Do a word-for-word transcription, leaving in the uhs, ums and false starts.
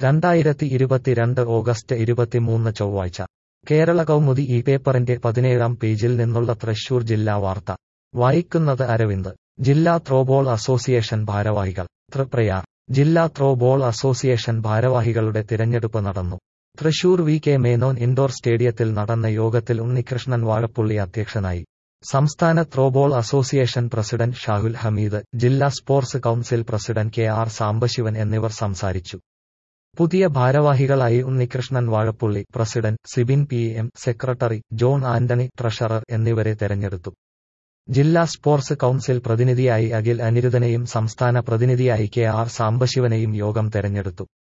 രണ്ടായിരത്തി ഇരുപത്തിരണ്ട് ഓഗസ്റ്റ് ഇരുപത്തിമൂന്ന് ചൊവ്വാഴ്ച കേരള കൗമുദി ഈ പേപ്പറിന്റെ പതിനേഴാം പേജിൽ നിന്നുള്ള തൃശൂർ ജില്ലാ വാർത്ത വായിക്കുന്നത് അരവിന്ദ്. ജില്ലാ ത്രോബോൾ അസോസിയേഷൻ ഭാരവാഹികൾ തൃപ്രയാർ. ജില്ലാ ത്രോബോൾ അസോസിയേഷൻ ഭാരവാഹികളുടെ തിരഞ്ഞെടുപ്പ് നടന്നു. Thrissur V K Menon indoor സ്റ്റേഡിയത്തിൽ നടന്ന യോഗത്തിൽ ഉണ്ണികൃഷ്ണൻ വാഴപ്പുള്ളി അധ്യക്ഷനായി. സംസ്ഥാന throwball association president Shahul Hameed, ജില്ലാ sports council president K R Sambasivan എന്നിവർ സംസാരിച്ചു. പുതിയ ഭാരവാഹികളായി Unnikrishnan Vazhappully president, Sibin P M secretary, John Antony treasurer എന്നിവരെ തെരഞ്ഞെടുത്തു. ജില്ലാ സ്പോർട്സ് കൗൺസിൽ പ്രതിനിധിയായി അഖിൽ അനിരുദ്ധനെയും സംസ്ഥാന പ്രതിനിധിയായി കെ ആർ സാംബശിവനെയും യോഗം തെരഞ്ഞെടുത്തു.